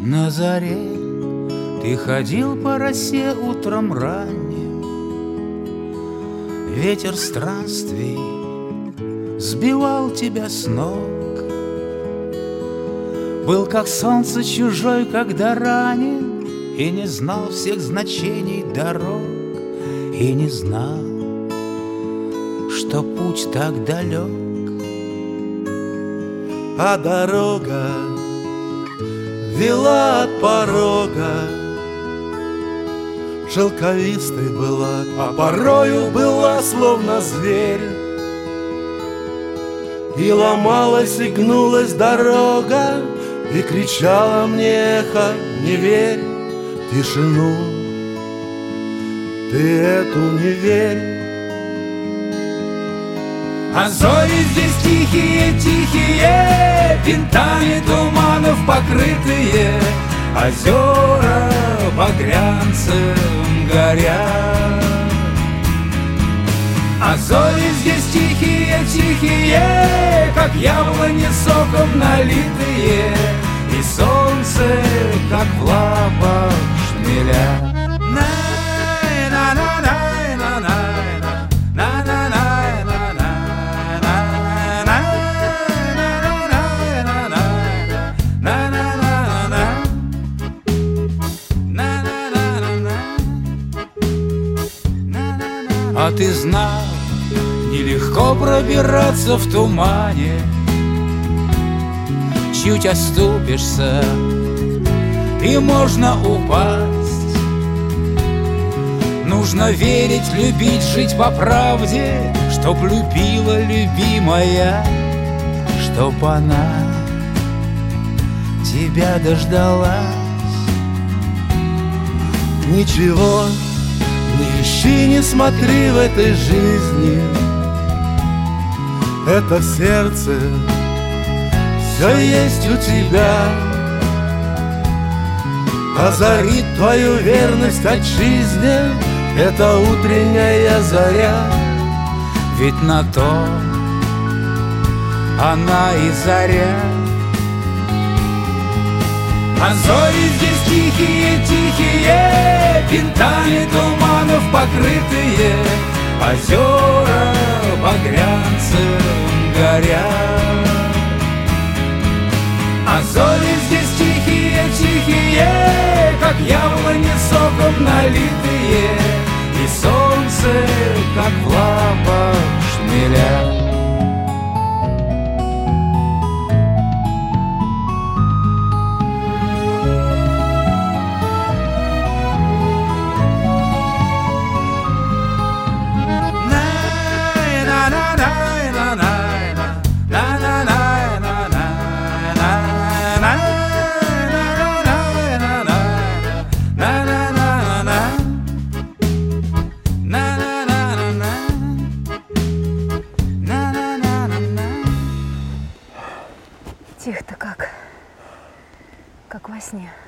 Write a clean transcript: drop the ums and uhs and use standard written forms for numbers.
На заре ты ходил по росе утром ранним, ветер странствий сбивал тебя с ног. Был как солнце чужой, когда ранен, и не знал всех значений дорог, и не знал, что путь так далек. А дорога вела от порога, шелковистой была, а порою была словно зверь. И ломалась, и гнулась дорога, и кричала мне эхо: не верь в тишину, ты эту не верь. А зори здесь тихие-тихие, винтами туманов покрытые, озера багрянцем горят. А зори здесь тихие-тихие, как яблони соком налитые, и солнце, как в лапах шмеля. А ты знал, нелегко пробираться в тумане. Чуть оступишься, и можно упасть. Нужно верить, любить, жить по правде, чтоб любила любимая, чтоб она тебя дождалась. Ничего не ищи, не смотри в этой жизни, это в сердце все есть у тебя. Озарит твою верность отчизне эта утренняя заря, ведь на то она и заря. А зори здесь тихие-тихие, винтами туманов покрытые, озера багрянцем горят. А зори здесь тихие-тихие, как яблони соком налитые, и солнце, как в лапах шмеля. Тихо-то как во сне.